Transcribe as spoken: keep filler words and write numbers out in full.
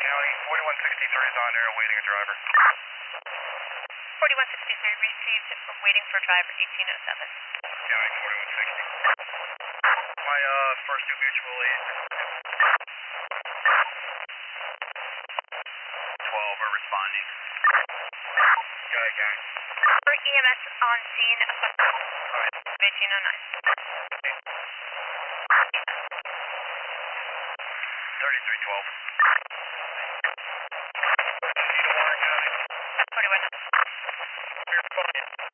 County, forty-one sixty-three is on air awaiting a driver. forty-one sixty-three received, waiting for driver eighteen oh seven. County, forty-one sixty. My uh, first two mutual aid. twelve are responding. Go ahead, County. For E M S on scene, eighteen oh nine. thirty-three twelve.